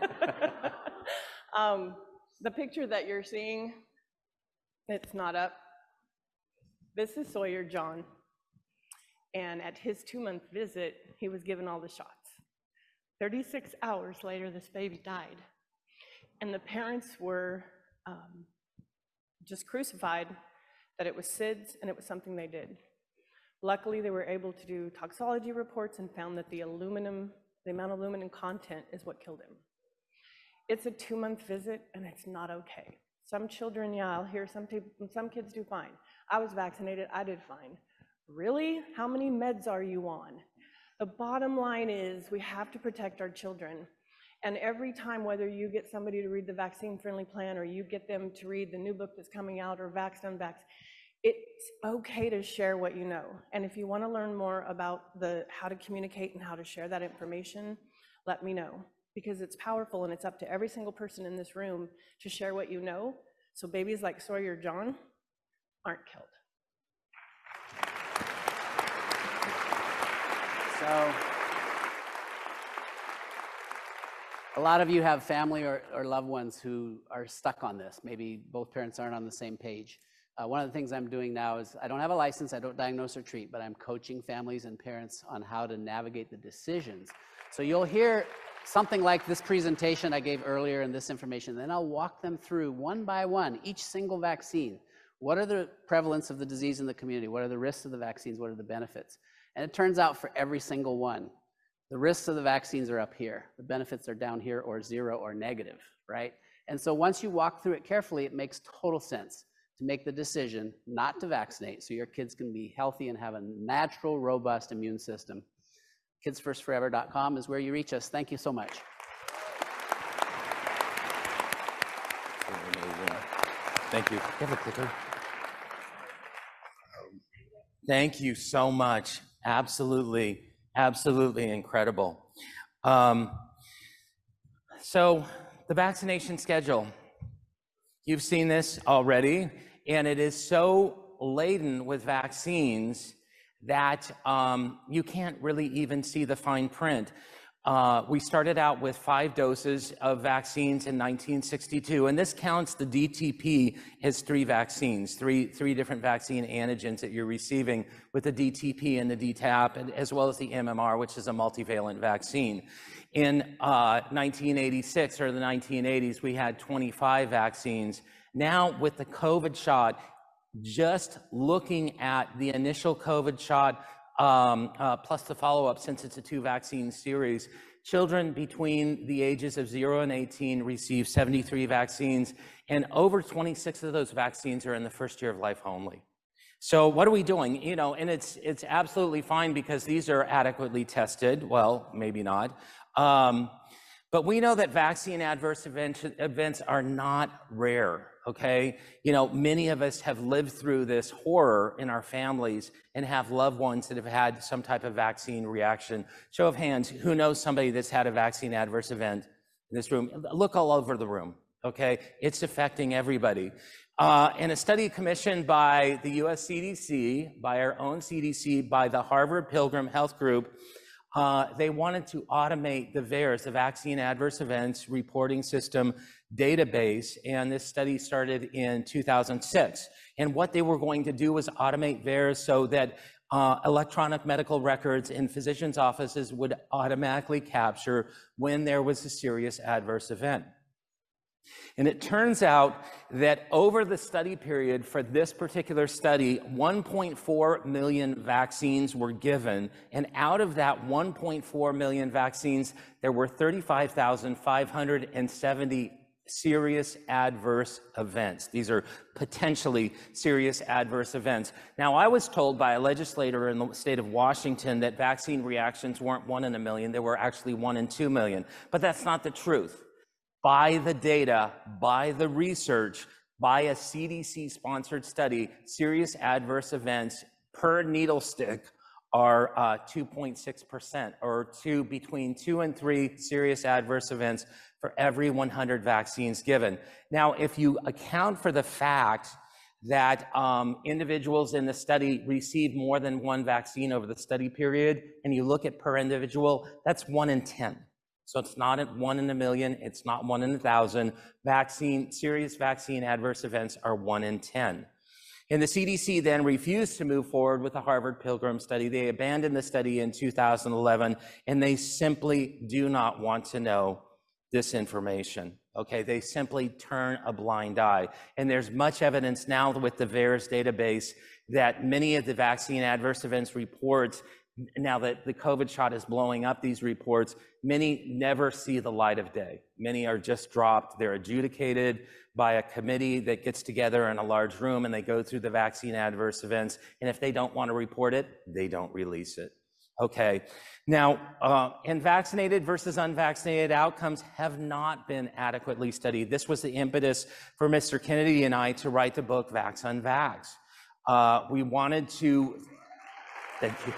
The picture that you're seeing, it's not up. This is Sawyer John. And at his 2-month visit, he was given all the shots. 36 hours later, this baby died. And the parents were just crucified that it was SIDS and it was something they did. Luckily, they were able to do toxicology reports and found that the amount of aluminum content is what killed him. It's a 2-month visit and it's not okay. Some children, yeah, I'll hear some kids do fine. I was vaccinated, I did fine. Really? How many meds are you on? The bottom line is we have to protect our children. And every time, whether you get somebody to read the vaccine-friendly plan or you get them to read the new book that's coming out or Vaxxed Unvaxxed, it's okay to share what you know. And if you want to learn more about how to communicate and how to share that information, let me know. Because it's powerful and it's up to every single person in this room to share what you know, so babies like Sawyer John aren't killed. So, a lot of you have family or loved ones who are stuck on this. Maybe both parents aren't on the same page. One of the things I'm doing now is I don't have a license, I don't diagnose or treat, but I'm coaching families and parents on how to navigate the decisions. So you'll hear something like this presentation I gave earlier and this information, then I'll walk them through one by one, each single vaccine. What are the prevalence of the disease in the community? What are the risks of the vaccines? What are the benefits? And it turns out for every single one, the risks of the vaccines are up here. The benefits are down here or 0 or negative, right? And so once you walk through it carefully, it makes total sense to make the decision not to vaccinate so your kids can be healthy and have a natural, robust immune system. KidsFirstForever.com is where you reach us. Thank you so much. Amazing. Thank you. You have a clicker? Thank you so much. Absolutely, absolutely incredible. So the vaccination schedule, You've seen this already, and it is so laden with vaccines that you can't really even see the fine print. We started out with 5 doses of vaccines in 1962, and this counts the DTP as 3 vaccines, three different vaccine antigens that you're receiving with the DTP and the DTaP, as well as the MMR, which is a multivalent vaccine. In 1986 or the 1980s, we had 25 vaccines. Now with the COVID shot, just looking at the initial COVID shot, plus the follow-up, since it's a 2 vaccine series, children between the ages of 0 and 18 receive 73 vaccines, and over 26 of those vaccines are in the first year of life only. So what are we doing? You know, and it's absolutely fine because these are adequately tested. Well, maybe not. But we know that vaccine adverse events are not rare, okay? You know, many of us have lived through this horror in our families and have loved ones that have had some type of vaccine reaction. Show of hands, who knows somebody that's had a vaccine adverse event in this room? Look all over the room, okay? It's affecting everybody. In a study commissioned by the US CDC, by our own CDC, by the Harvard Pilgrim Health Group, they wanted to automate the VAERS, the Vaccine Adverse Events Reporting System database, and this study started in 2006. And what they were going to do was automate VAERS so that electronic medical records in physicians' offices would automatically capture when there was a serious adverse event. And it turns out that over the study period for this particular study, 1.4 million vaccines were given. And out of that 1.4 million vaccines, there were 35,570 serious adverse events. These are potentially serious adverse events. Now, I was told by a legislator in the state of Washington that vaccine reactions weren't 1 in a million, they were actually 1 in 2 million. But that's not the truth. By the data, by the research, by a CDC-sponsored study, serious adverse events per needle stick are 2.6%, or between 2 and 3 serious adverse events for every 100 vaccines given. Now, if you account for the fact that individuals in the study received more than 1 vaccine over the study period, and you look at per individual, that's 1 in 10. So it's not at 1 in a million, it's not 1 in 1,000. Serious vaccine adverse events are 1 in 10. And the CDC then refused to move forward with the Harvard Pilgrim study. They abandoned the study in 2011, and they simply do not want to know this information, okay? They simply turn a blind eye. And there's much evidence now with the VAERS database that many of the vaccine adverse events reports, now that the COVID shot is blowing up these reports, many never see the light of day. Many are just dropped. They're adjudicated by a committee that gets together in a large room, and they go through the vaccine adverse events. And if they don't want to report it, they don't release it. Okay. Now, and vaccinated versus unvaccinated outcomes have not been adequately studied. This was the impetus for Mr. Kennedy and I to write the book, Vax Unvax. We wanted to, thank you.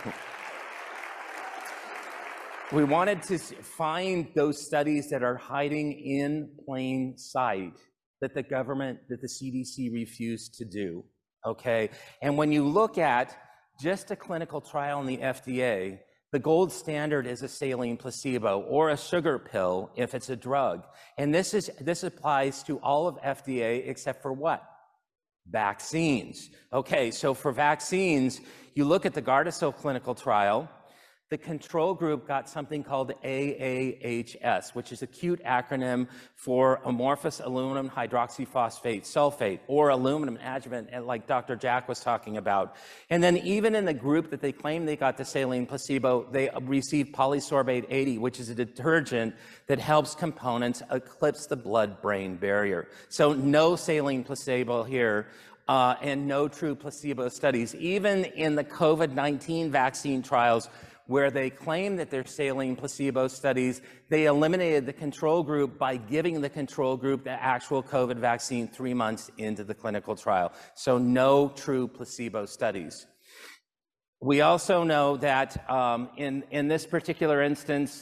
We wanted to find those studies that are hiding in plain sight that the government, that the CDC refused to do, okay? And when you look at just a clinical trial in the FDA, the gold standard is a saline placebo or a sugar pill if it's a drug. And this applies to all of FDA except for what? Vaccines. Okay, so for vaccines, you look at the Gardasil clinical trial. The control group got something called AAHS, which is a cute acronym for amorphous aluminum hydroxyphosphate sulfate, or aluminum adjuvant, like Dr. Jack was talking about. And then even in the group that they claim they got the saline placebo, they received polysorbate 80, which is a detergent that helps components eclipse the blood-brain barrier. So no saline placebo here. And no true placebo studies. Even in the COVID-19 vaccine trials, where they claim that they're saline placebo studies, they eliminated the control group by giving the control group the actual COVID vaccine 3 months into the clinical trial. So no true placebo studies. We also know that in this particular instance,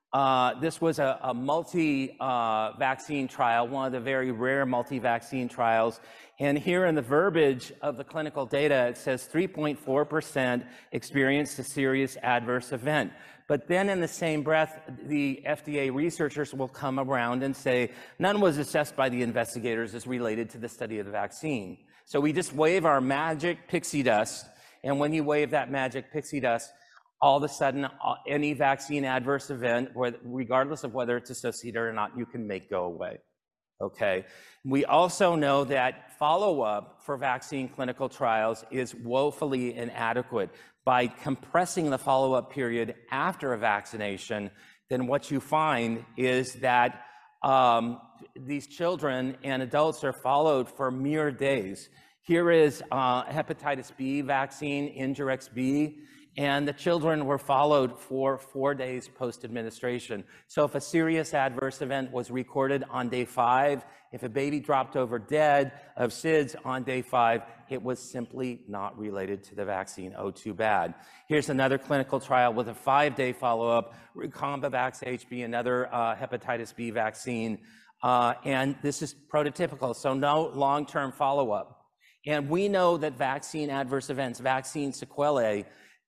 This was a multi-vaccine trial, one of the very rare multi-vaccine trials. And here in the verbiage of the clinical data, it says 3.4% experienced a serious adverse event. But then in the same breath, the FDA researchers will come around and say, none was assessed by the investigators as related to the study of the vaccine. So we just wave our magic pixie dust, and when you wave that magic pixie dust, all of a sudden, any vaccine adverse event, regardless of whether it's associated or not, you can make go away, okay? We also know that follow-up for vaccine clinical trials is woefully inadequate. By compressing the follow-up period after a vaccination, then what you find is that these children and adults are followed for mere days. Here is hepatitis B vaccine, Injurex B, and the children were followed for 4 days post-administration. So if a serious adverse event was recorded on day 5, if a baby dropped over dead of SIDS on day 5, it was simply not related to the vaccine. Oh, too bad. Here's another clinical trial with a 5-day follow-up, Recombavax HB, another hepatitis B vaccine. And this is prototypical, so no long-term follow-up. And we know that vaccine adverse events, vaccine sequelae,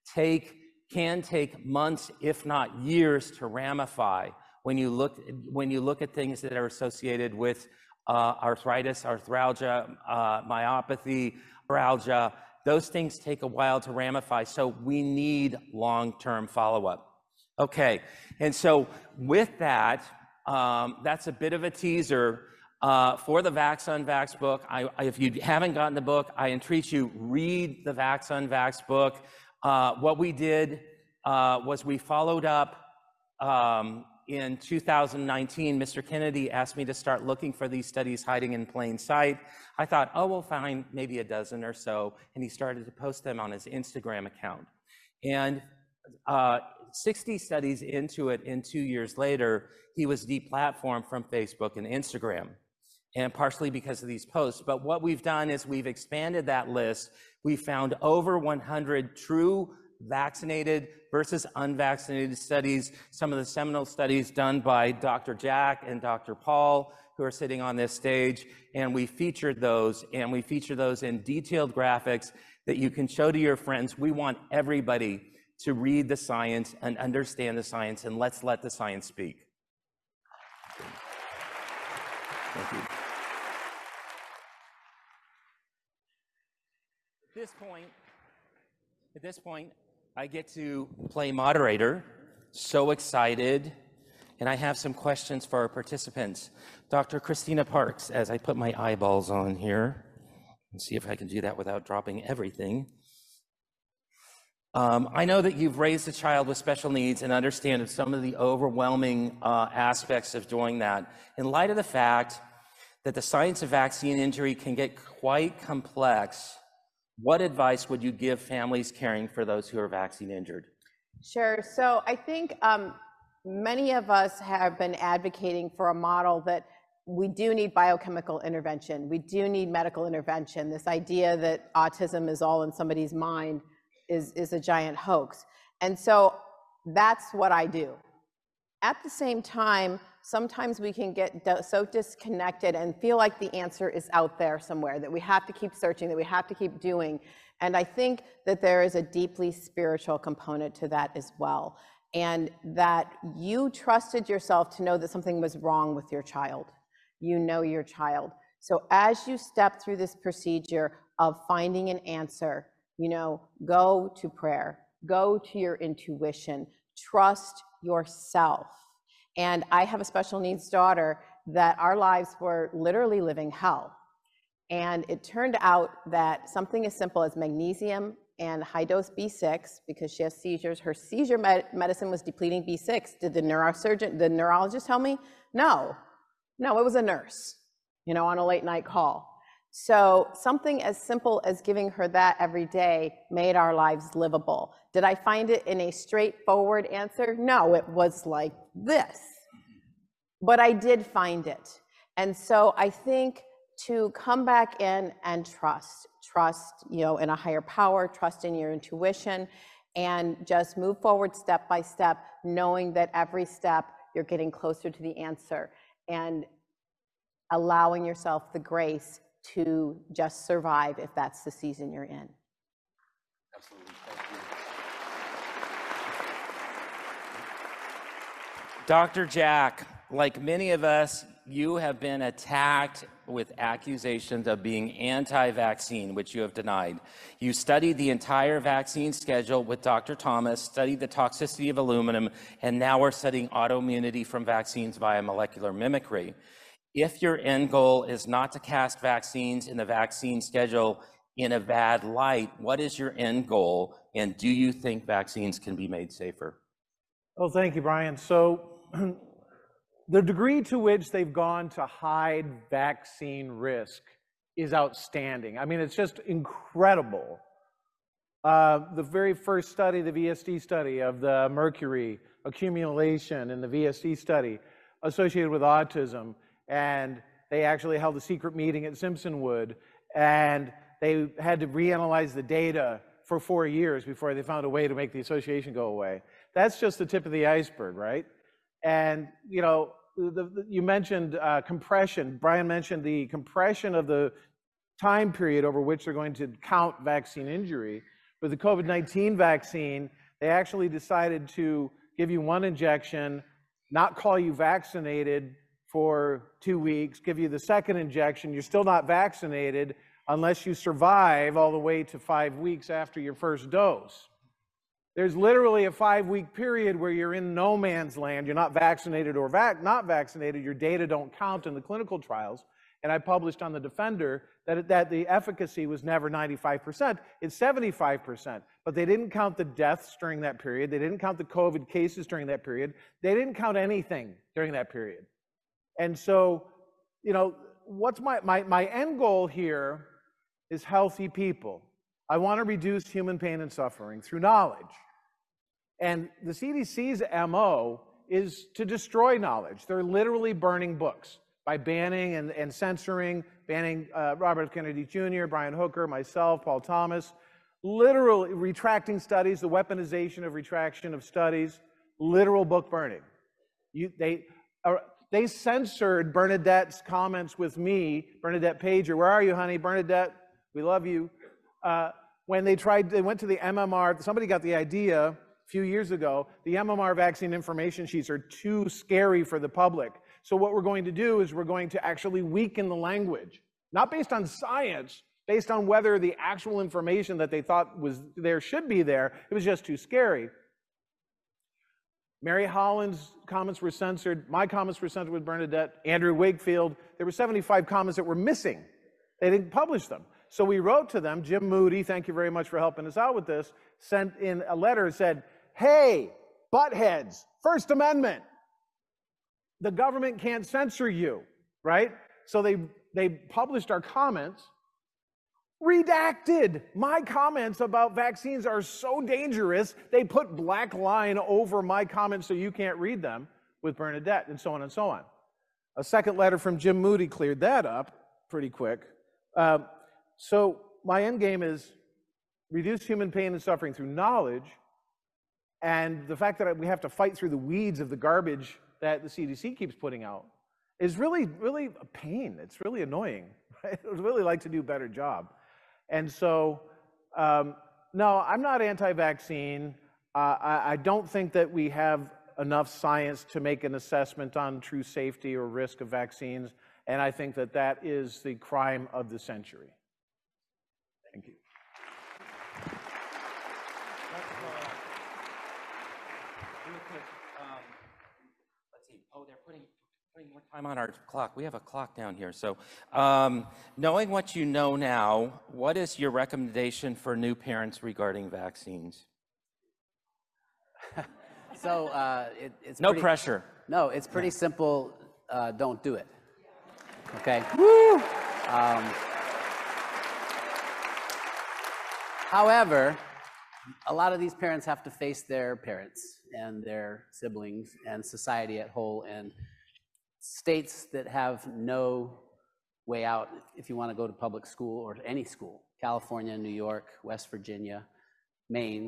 can take months, if not years, to ramify when you look at things that are associated with arthritis, arthralgia, myopathy, neuralgia. Those things take a while to ramify, so we need long-term follow-up. Okay, and so with that, that's a bit of a teaser for the Vax Unvax book. If you haven't gotten the book, I entreat you, read the Vax Unvax book. What we did was we followed up in 2019. Mr. Kennedy asked me to start looking for these studies hiding in plain sight. I thought, oh, we'll find maybe a dozen or so, and he started to post them on his Instagram account. And 60 studies into it, and 2 years later, he was deplatformed from Facebook and Instagram, and partially because of these posts. But what we've done is we've expanded that list. We found over 100 true vaccinated versus unvaccinated studies, some of the seminal studies done by Dr. Jack and Dr. Paul, who are sitting on this stage, and we featured those, and we feature those in detailed graphics that you can show to your friends. We want everybody to read the science and understand the science, and let's let the science speak. Thank you. At this point, I get to play moderator. So excited. And I have some questions for our participants. Dr. Christina Parks, as I put my eyeballs on here, and see if I can do that without dropping everything. I know that you've raised a child with special needs and understand some of the overwhelming aspects of doing that. In light of the fact that the science of vaccine injury can get quite complex, what advice would you give families caring for those who are vaccine injured? Sure. So I think many of us have been advocating for a model that we do need biochemical intervention. We do need medical intervention. This idea that autism is all in somebody's mind is a giant hoax. And so that's what I do. At the same time, sometimes we can get so disconnected and feel like the answer is out there somewhere, that we have to keep searching, that we have to keep doing. And I think that there is a deeply spiritual component to that as well. And that you trusted yourself to know that something was wrong with your child. You know your child. So as you step through this procedure of finding an answer, you know, go to prayer, go to your intuition, trust yourself. And I have a special needs daughter that our lives were literally living hell. And it turned out that something as simple as magnesium and high dose B6, because she has seizures, her seizure medicine was depleting B6. Did the neurologist tell me? No, it was a nurse, you know, on a late night call. So something as simple as giving her that every day made our lives livable. Did I find it in a straightforward answer? No, it was like this. But I did find it. And so I think to come back in and trust, you know, in a higher power, trust in your intuition, and just move forward step by step, knowing that every step you're getting closer to the answer, and allowing yourself the grace to just survive if that's the season you're in. Absolutely. Thank you. Dr. Jack, like many of us, you have been attacked with accusations of being anti-vaccine, which you have denied. You studied the entire vaccine schedule with Dr. Thomas, studied the toxicity of aluminum, and now we're studying autoimmunity from vaccines via molecular mimicry. If your end goal is not to cast vaccines in the vaccine schedule in a bad light, what is your end goal, and do you think vaccines can be made safer? Oh, thank you, Brian. So the degree to which they've gone to hide vaccine risk is outstanding. I mean, it's just incredible. The very first study, the VSD study of the mercury accumulation in the VSD study associated with autism, and they actually held a secret meeting at Simpsonwood, and they had to reanalyze the data for 4 years before they found a way to make the association go away. That's just the tip of the iceberg, right? And, you know, you mentioned compression. Brian mentioned the compression of the time period over which they're going to count vaccine injury. With the COVID-19 vaccine, they actually decided to give you one injection, not call you vaccinated for 2 weeks, give you the second injection. You're still not vaccinated unless you survive all the way to 5 weeks after your first dose. There's literally a 5-week period where you're in no man's land. You're not vaccinated or not vaccinated. Your data don't count in the clinical trials. And I published on the Defender that the efficacy was never 95%. It's 75%. But they didn't count the deaths during that period. They didn't count the COVID cases during that period. They didn't count anything during that period. And so, you know, what's my end goal here is healthy people. I want to reduce human pain and suffering through knowledge. And the CDC's MO is to destroy knowledge. They're literally burning books by banning and censoring, banning Robert F. Kennedy Jr., Brian Hooker, myself, Paul Thomas, literally retracting studies, the weaponization of retraction of studies, literal book burning. They censored Bernadette's comments with me, Bernadette Pager. Where are you, honey? Bernadette, we love you. When they went to the MMR, somebody got the idea a few years ago, the MMR vaccine information sheets are too scary for the public. So what we're going to do is we're going to actually weaken the language, not based on science, based on whether the actual information that they thought was there should be there. It was just too scary. Mary Holland's comments were censored. My comments were censored with Bernadette. Andrew Wakefield. There were 75 comments that were missing. They didn't publish them. So we wrote to them. Jim Moody, thank you very much for helping us out with this, sent in a letter and said, hey, buttheads, First Amendment. The government can't censor you, right? So they published our comments, redacted. My comments about vaccines are so dangerous, they put black line over my comments so you can't read them with Bernadette, and so on and so on. A second letter from Jim Moody cleared that up pretty quick. So my end game is reduce human pain and suffering through knowledge, and the fact that we have to fight through the weeds of the garbage that the CDC keeps putting out is really, really a pain. It's really annoying. Right? I would really like to do a better job. And so, no, I'm not anti-vaccine. I don't think that we have enough science to make an assessment on true safety or risk of vaccines, and I think that that is the crime of the century. Thank you. Let's see. Oh, they're putting more time on our clock. We have a clock down here. So knowing what you know now, what is your recommendation for new parents regarding vaccines? So it's no pretty, pressure. No, it's pretty simple. Don't do it. Okay. However, a lot of these parents have to face their parents and their siblings and society at whole, and states that have no way out if you want to go to public school or to any school, California, New York, West Virginia, Maine,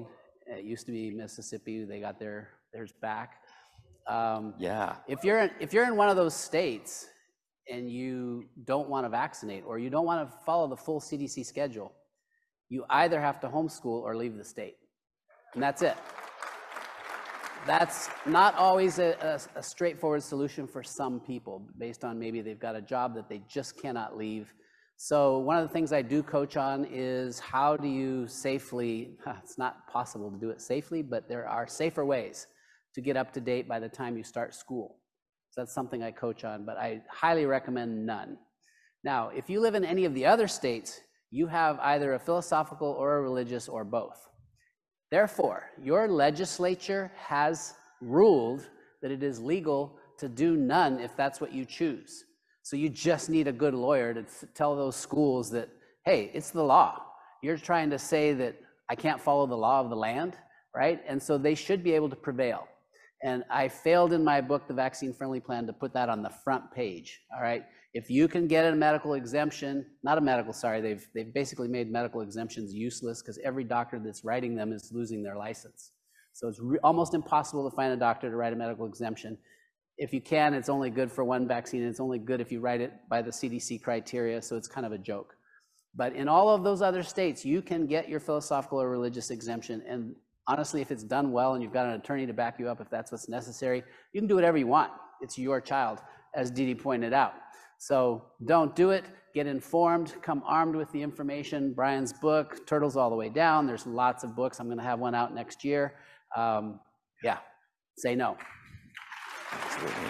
It used to be Mississippi. They got theirs back. Yeah. If you're in one of those states and you don't want to vaccinate or you don't want to follow the full CDC schedule, you either have to homeschool or leave the state, and that's it. That's not always a straightforward solution for some people based on maybe they've got a job that they just cannot leave. So one of the things I do coach on is how do you safely, it's not possible to do it safely, but there are safer ways to get up to date by the time you start school. So that's something I coach on, but I highly recommend none. Now, if you live in any of the other states, you have either a philosophical or a religious or both. Therefore, your legislature has ruled that it is legal to do none if that's what you choose. So you just need a good lawyer to tell those schools that, hey, it's the law. You're trying to say that I can't follow the law of the land, right? And so they should be able to prevail. And I failed in my book, The Vaccine Friendly Plan, to put that on the front page, all right? If you can get a medical exemption, not a medical, sorry, they've basically made medical exemptions useless because every doctor that's writing them is losing their license. So it's almost impossible to find a doctor to write a medical exemption. If you can, it's only good for one vaccine, and it's only good if you write it by the CDC criteria, so it's kind of a joke. But in all of those other states, you can get your philosophical or religious exemption, and honestly, if it's done well and you've got an attorney to back you up if that's what's necessary, you can do whatever you want. It's your child, as Didi pointed out. So don't do it, get informed, come armed with the information. Brian's book, Turtles All the Way Down, there's lots of books. I'm gonna have one out next year. Yeah, say no. Absolutely.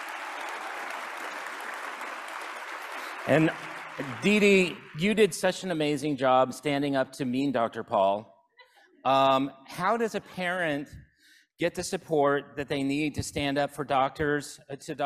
And Didi, you did such an amazing job standing up to mean Dr. Paul. How does a parent get the support that they need to stand up for doctors,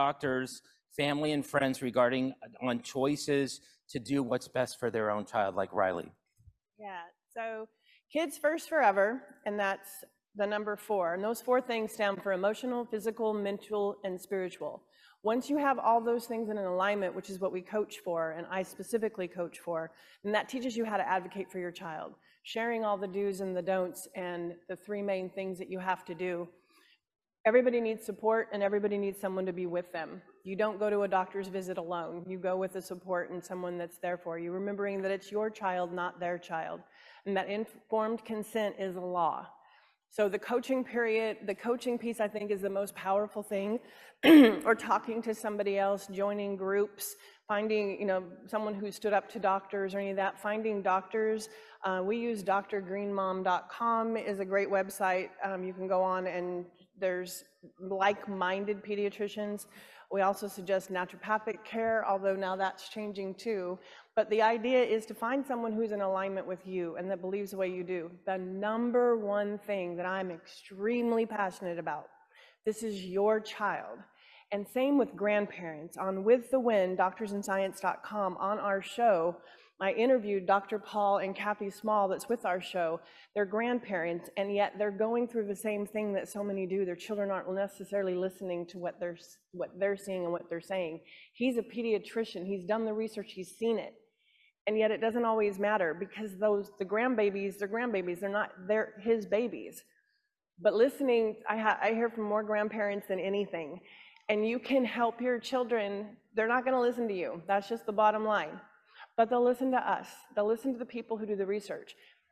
family and friends regarding on choices to do what's best for their own child, like Riley? Yeah, so Kids First Forever, and that's the number 4. And those 4 things stand for emotional, physical, mental, and spiritual. Once you have all those things in an alignment, which is what we coach for, and I specifically coach for, then that teaches you how to advocate for your child, sharing all the do's and the don'ts and the 3 main things that you have to do. Everybody needs support, and everybody needs someone to be with them. You don't go to a doctor's visit alone. You go with the support and someone that's there for you, remembering that it's your child, not their child, and that informed consent is a law. So the coaching period, the coaching piece, I think, is the most powerful thing, or talking to somebody else, joining groups, finding, someone who stood up to doctors or any of that, finding doctors. We use drgreenmom.com is a great website. You can go on and there's like-minded pediatricians. We also suggest naturopathic care, although now that's changing too. But the idea is to find someone who's in alignment with you and that believes the way you do. The number one thing that I'm extremely passionate about, this is your child. And same with grandparents. On With the Wind, doctorsandscience.com, on our show, I interviewed Dr. Paul and Kathy Small that's with our show. They're grandparents, and yet they're going through the same thing that so many do. Their children aren't necessarily listening to what they're seeing and what they're saying. He's a pediatrician. He's done the research. He's seen it. And yet it doesn't always matter because the grandbabies, they're grandbabies. They're his babies. But listening, I hear from more grandparents than anything. And you can help your children. They're not going to listen to you. That's just the bottom line. But they'll listen to us. They'll listen to the people who do the research.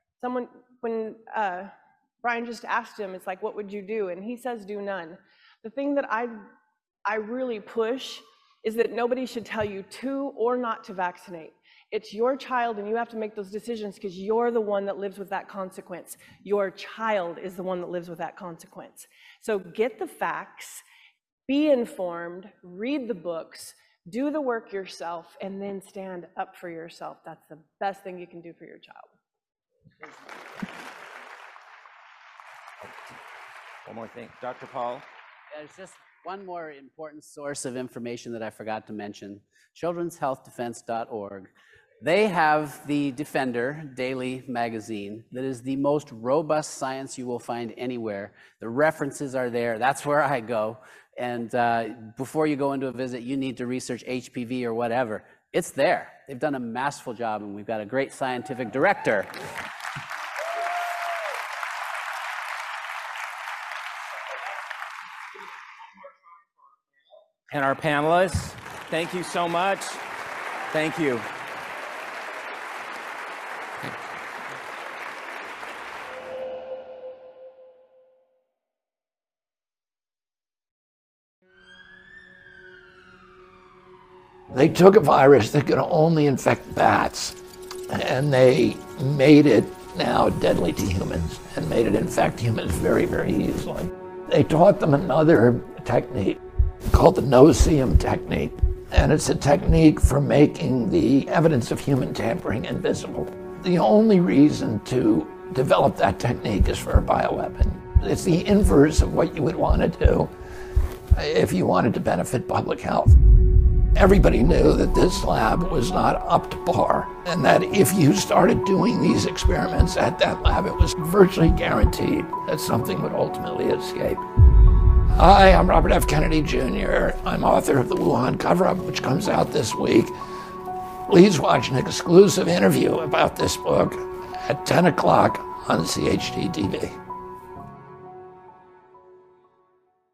When Brian just asked him, it's like, what would you do? And he says, do none. The thing that I really push is that nobody should tell you to or not to vaccinate. It's your child, and you have to make those decisions because you're the one that lives with that consequence. Your child is the one that lives with that consequence. So get the facts, be informed, read the books, do the work yourself, and then stand up for yourself. That's the best thing you can do for your child. One more thing. Dr. Paul? There's just one more important source of information that I forgot to mention, childrenshealthdefense.org. They have the Defender Daily magazine that is the most robust science you will find anywhere. The references are there. That's where I go. And before you go into a visit, you need to research HPV or whatever. It's there. They've done a masterful job, and we've got a great scientific director. and our panelists. Thank you so much. Thank you. They took a virus that could only infect bats, and they made it now deadly to humans, and made it infect humans very, very easily. They taught them another technique called the no-see-em technique, and it's a technique for making the evidence of human tampering invisible. The only reason to develop that technique is for a bioweapon. It's the inverse of what you would want to do if you wanted to benefit public health. Everybody knew that this lab was not up to par, and that if you started doing these experiments at that lab, it was virtually guaranteed that something would ultimately escape. Hi, I'm Robert F. Kennedy Jr. I'm author of the Wuhan Cover-Up, which comes out this week. Please watch an exclusive interview about this book at 10 o'clock on CHD TV.